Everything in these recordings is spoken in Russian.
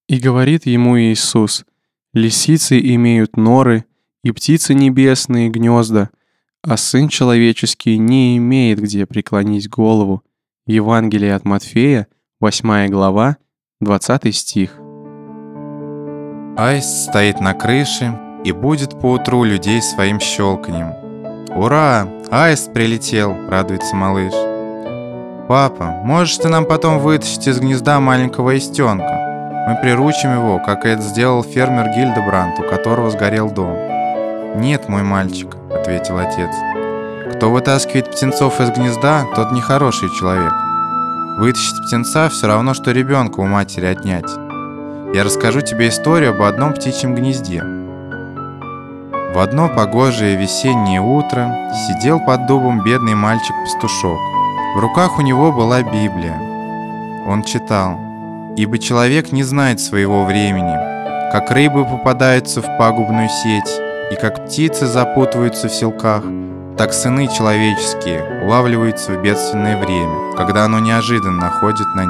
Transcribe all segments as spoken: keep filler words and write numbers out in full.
И говорит ему Иисус: «Лисицы имеют норы, и птицы небесные гнезда, а Сын Человеческий не имеет где преклонить голову». Евангелие от Матфея, восьмая глава, двадцатый стих. Аист стоит на крыше и будет поутру людей своим щелканьем. «Ура! Аист прилетел!» — радуется малыш. «Папа, можешь ты нам потом вытащить из гнезда маленького аистенка? Мы приручим его, как это сделал фермер Гильдебранд, у которого сгорел дом». «Нет, мой мальчик», — ответил отец. «Кто вытаскивает птенцов из гнезда, тот нехороший человек. Вытащить птенца все равно, что ребенка у матери отнять. Я расскажу тебе историю об одном птичьем гнезде». В одно погожее весеннее утро сидел под дубом бедный мальчик-пастушок. В руках у него была Библия. Он читал: «Ибо человек не знает своего времени, как рыбы попадаются в пагубную сеть, и как птицы запутываются в селках, так сыны человеческие улавливаются в бедственное время, когда оно неожиданно находит на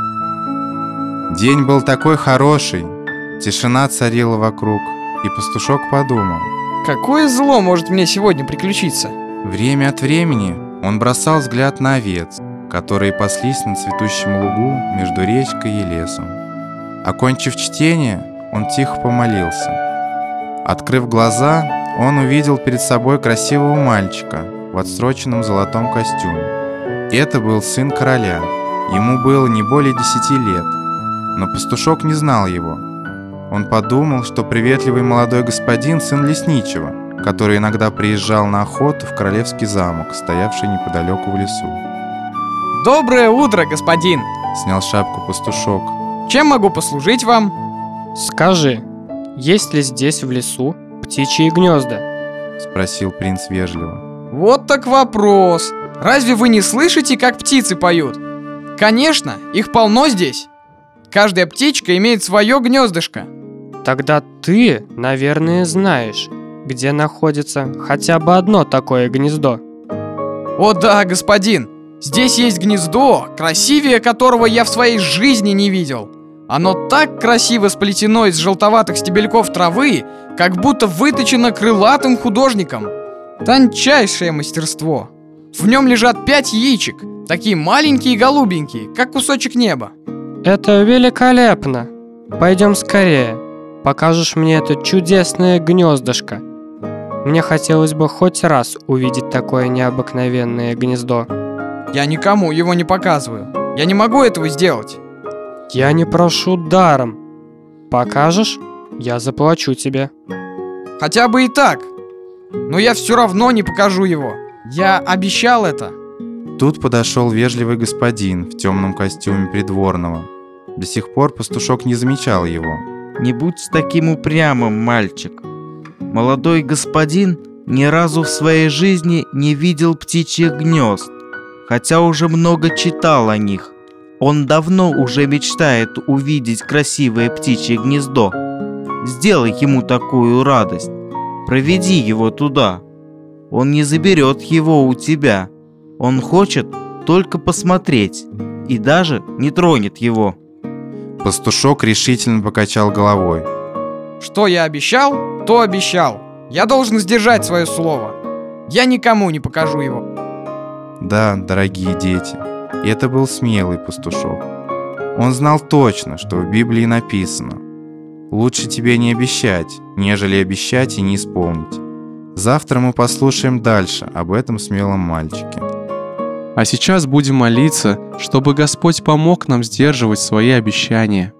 них». День был такой хороший, тишина царила вокруг, и пастушок подумал: какое зло может мне сегодня приключиться? Время от времени он бросал взгляд на овец, которые паслись на цветущем лугу между речкой и лесом. Окончив чтение, он тихо помолился. Открыв глаза, он увидел перед собой красивого мальчика в отсроченном золотом костюме. Это был сын короля. Ему было не более десяти лет, но пастушок не знал его. Он подумал, что приветливый молодой господин — сын лесничего, который иногда приезжал на охоту в королевский замок, стоявший неподалеку в лесу. Доброе утро, господин! Снял шапку пастушок. Чем могу послужить вам? Скажи, есть ли здесь в лесу птичьи гнезда? Спросил принц вежливо. Вот так вопрос! Разве вы не слышите, как птицы поют? Конечно, их полно здесь. Каждая птичка имеет свое гнездышко. Тогда ты, наверное, знаешь, где находится хотя бы одно такое гнездо. О да, господин! Здесь есть гнездо, красивее которого я в своей жизни не видел. Оно так красиво сплетено из желтоватых стебельков травы, как будто выточено крылатым художником. Тончайшее мастерство. В нем лежат пять яичек, такие маленькие и голубенькие, как кусочек неба. Это великолепно. Пойдем скорее. Покажешь мне это чудесное гнездышко. Мне хотелось бы хоть раз увидеть такое необыкновенное гнездо. Я никому его не показываю. Я не могу этого сделать. Я не прошу даром. Покажешь? Я заплачу тебе. Хотя бы и так. Но я все равно не покажу его. Я обещал это. Тут подошел вежливый господин в темном костюме придворного. До сих пор пастушок не замечал его. Не будь таким упрямым, мальчик. Молодой господин ни разу в своей жизни не видел птичьих гнезд, хотя уже много читал о них. Он давно уже мечтает увидеть красивое птичье гнездо. Сделай ему такую радость. Проведи его туда. Он не заберет его у тебя. Он хочет только посмотреть и даже не тронет его. Пастушок решительно покачал головой. Что я обещал, то обещал. Я должен сдержать свое слово. Я никому не покажу его. Да, дорогие дети, это был смелый пастушок. Он знал точно, что в Библии написано: лучше тебе не обещать, нежели обещать и не исполнить. Завтра мы послушаем дальше об этом смелом мальчике. А сейчас будем молиться, чтобы Господь помог нам сдерживать свои обещания.